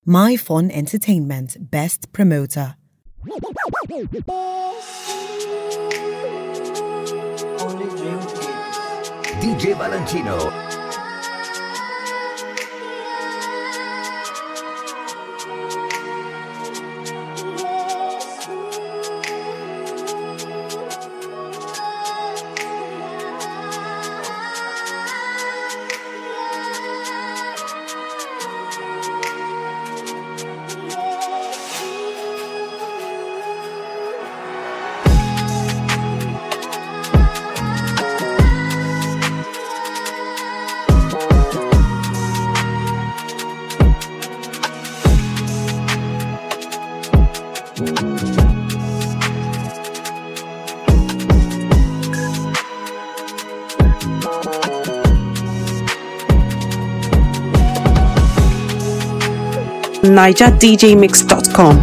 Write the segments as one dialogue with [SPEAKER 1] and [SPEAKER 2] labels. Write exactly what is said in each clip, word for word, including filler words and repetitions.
[SPEAKER 1] My Fun Entertainment Best Promoter.
[SPEAKER 2] D J Valentino.
[SPEAKER 3] niger d j mix dot com.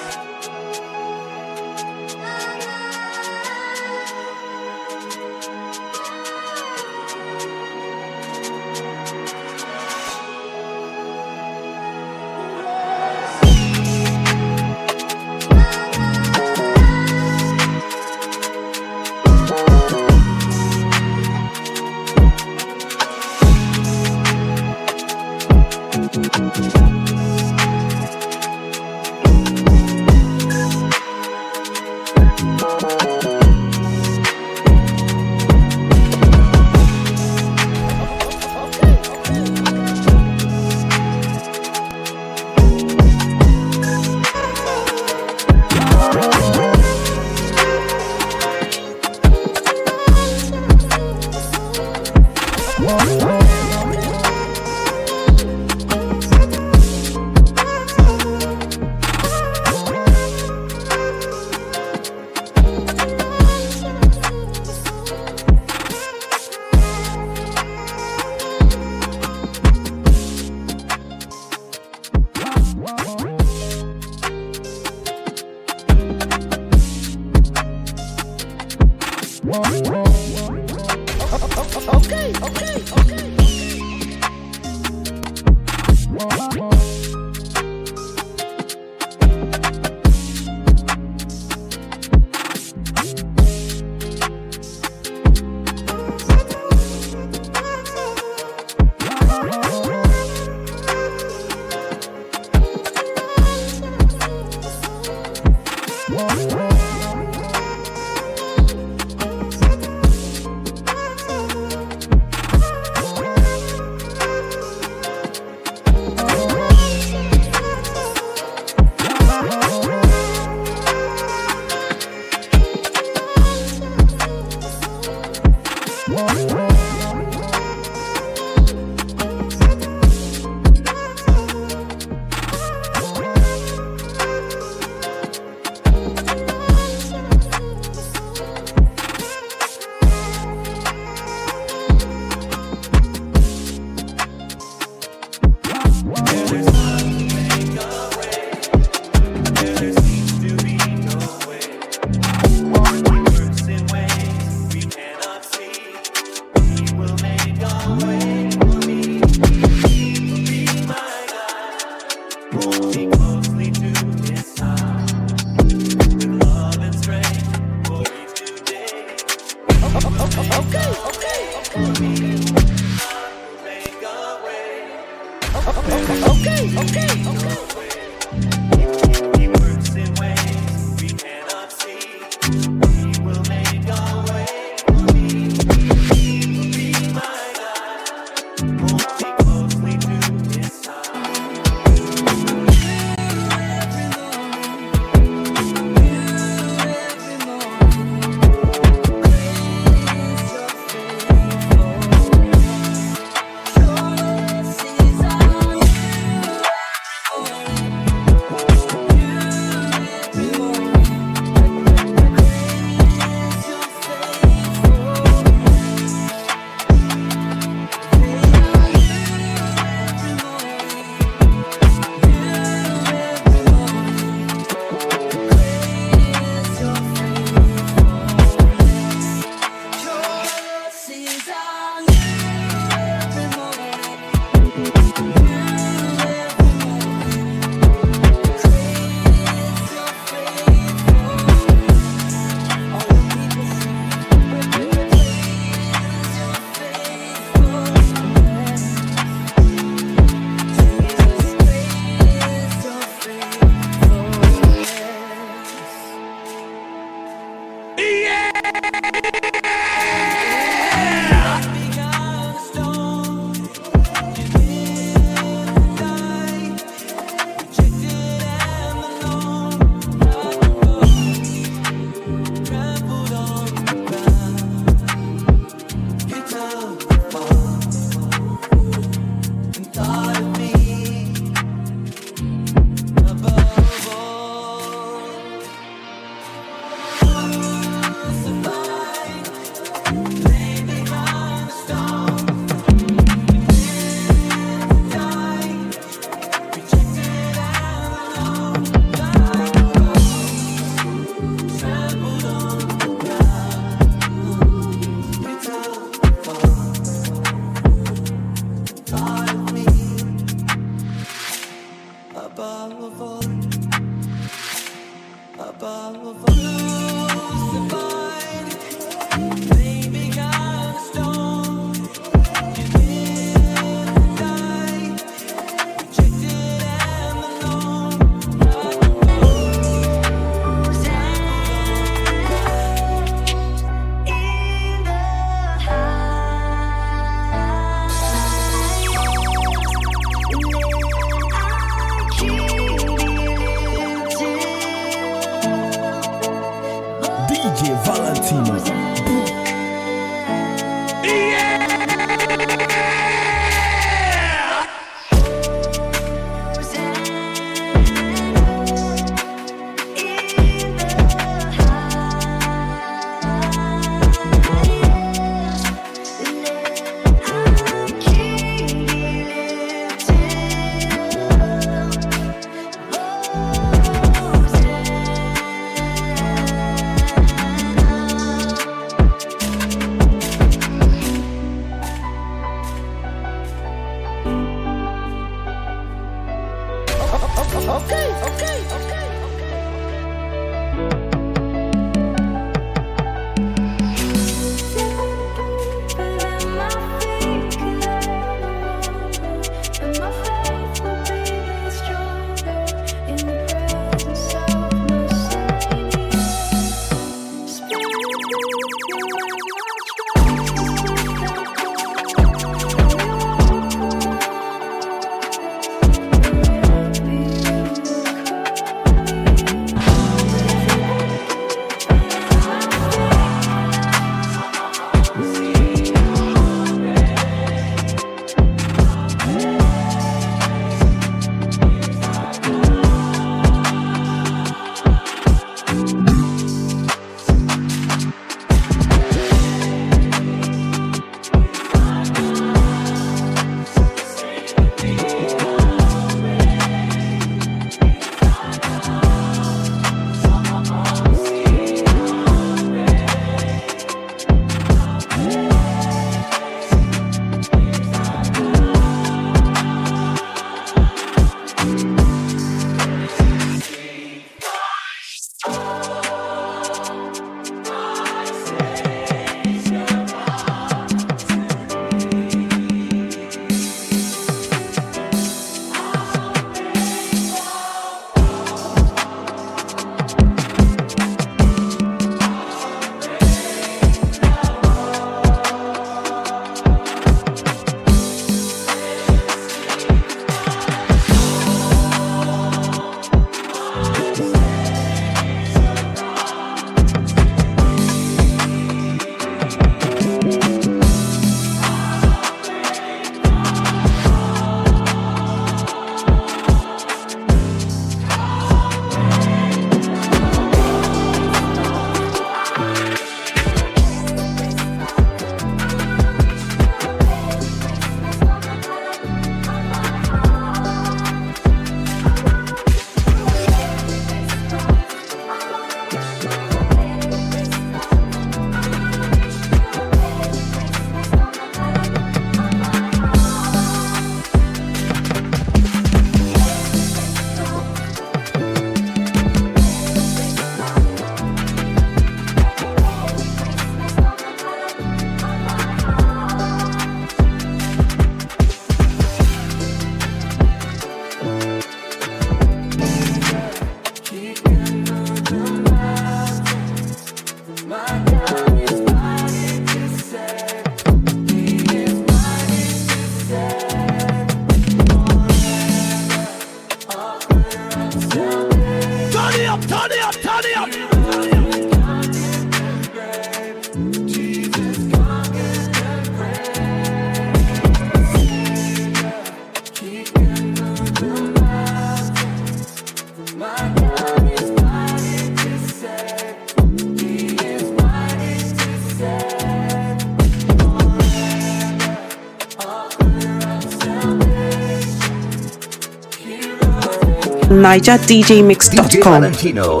[SPEAKER 3] Niger D J Mix dot com.
[SPEAKER 2] D J Valentino.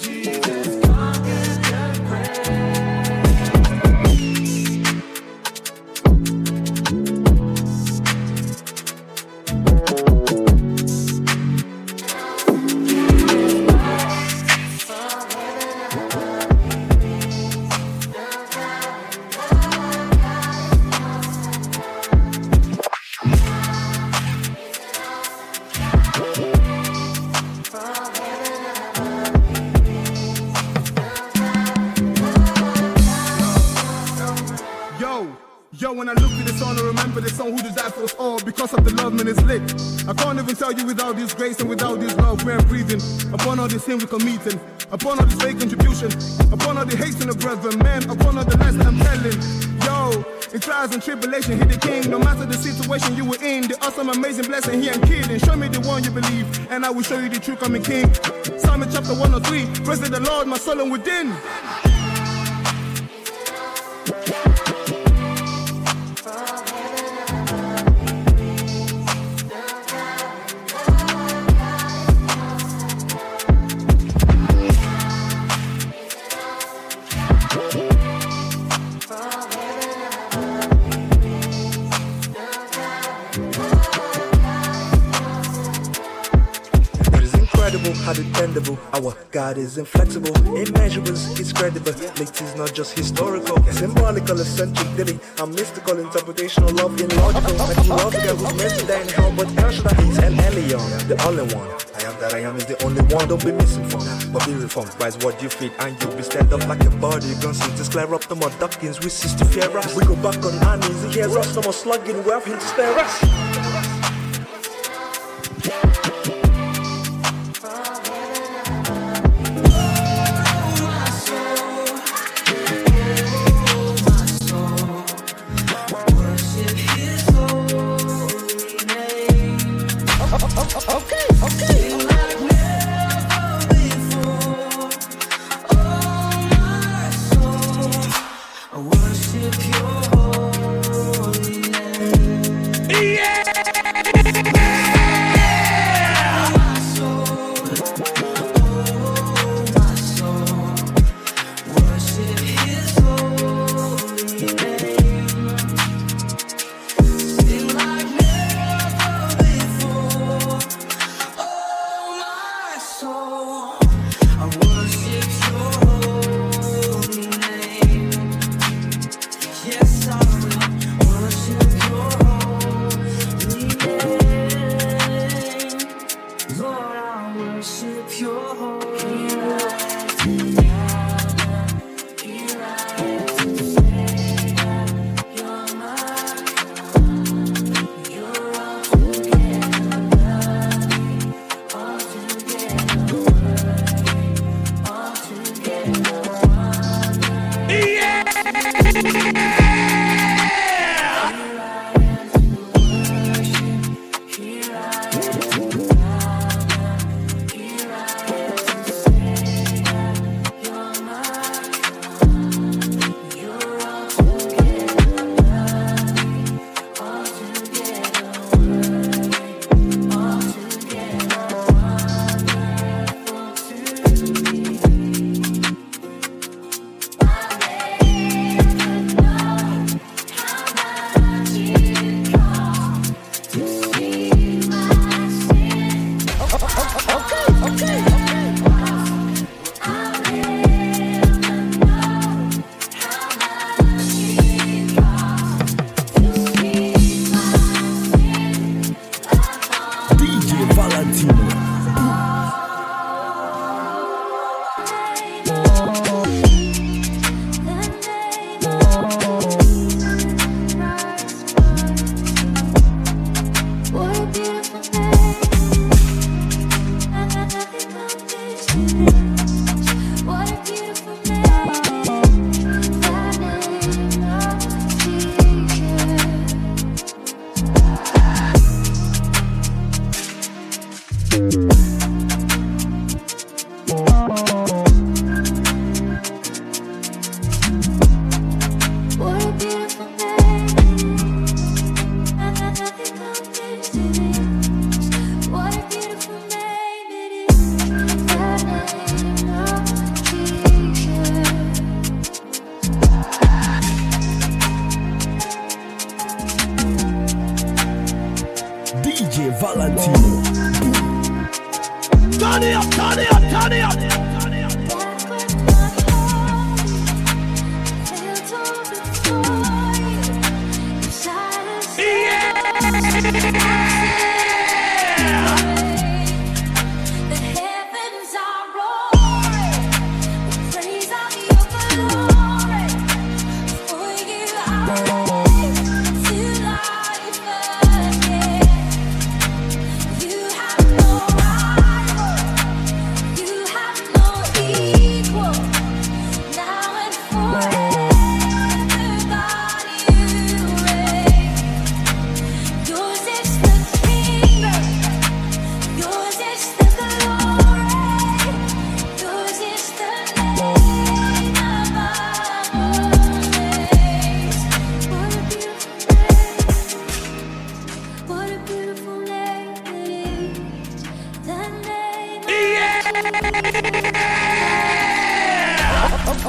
[SPEAKER 4] when I look at the sun, I remember the song who did that for us all. Because of the love, man, it's lit. I can't even tell you without this grace and without this love, we ain't breathing. Upon all this sin we committing, upon all this fake contribution, upon all the hate in the brethren, man, upon all the lies that I'm telling. Yo, in trials and tribulation, hit the king. No matter the situation you were in, the awesome, amazing blessing, he ain't kidding. Show me the one you believe, and I will show you the true coming king. Psalm chapter one oh three, praise the Lord, my soul and within.
[SPEAKER 5] How dependable, our God is inflexible, immeasurable, he's credible, it is not just historical, symbolical, eccentric, daily, a mystical interpretation of love, illogical, like the love guy who's meant to die in hell, but El Shaddai, he's El Elyon, the only one, I am that I am is the only one, don't be misinformed, but be reformed, rise what you feed, and you'll be stand up like a body, gun to clear up the mud duckings, we cease to fear us, we go back on our knees, he hears us, no more slugging, we have him to spare us.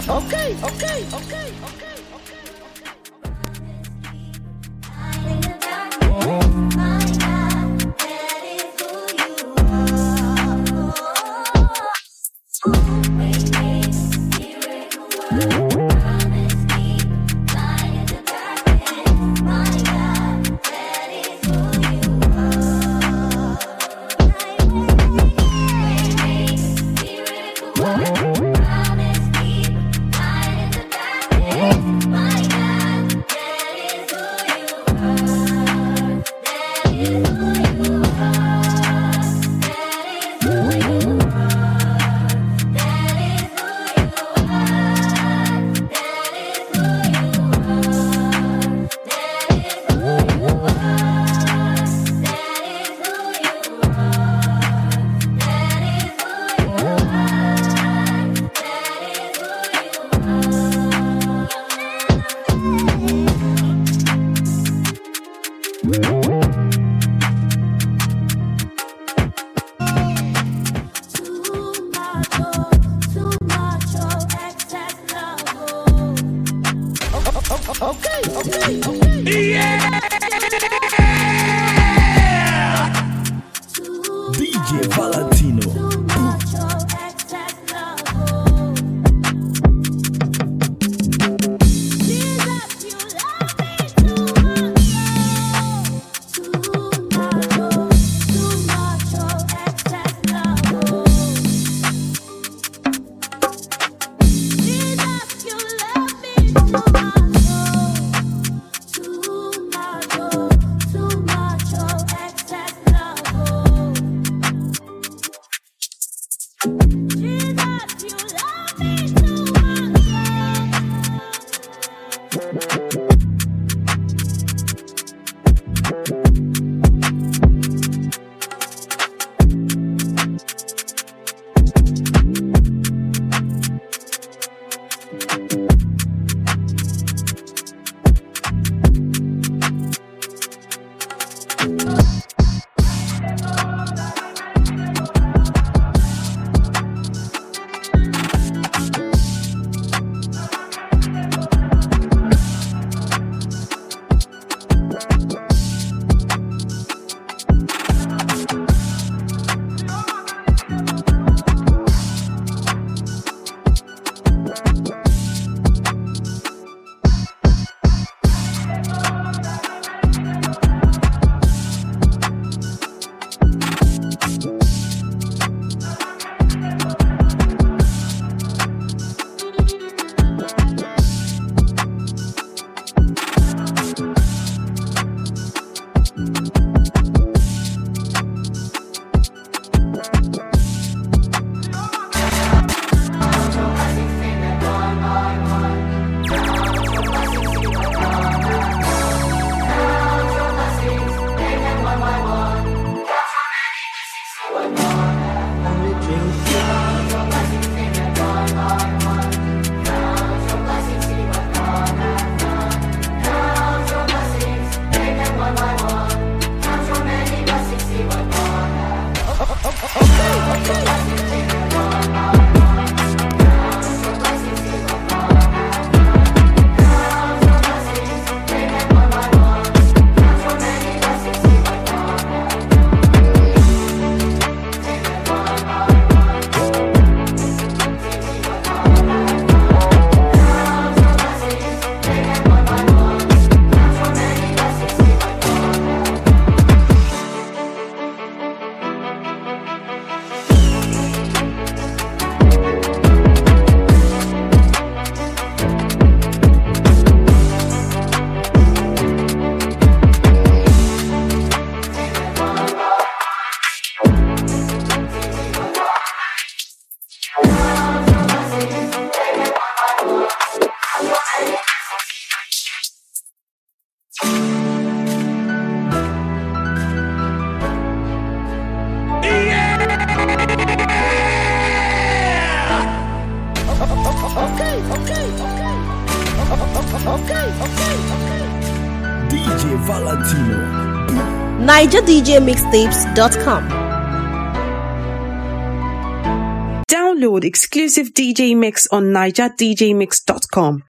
[SPEAKER 6] Okay, okay, okay, okay.
[SPEAKER 7] D J Valentino.
[SPEAKER 8] Niger D J Mixtapes dot com.
[SPEAKER 3] Download exclusive D J mix on Niger D J Mix dot com.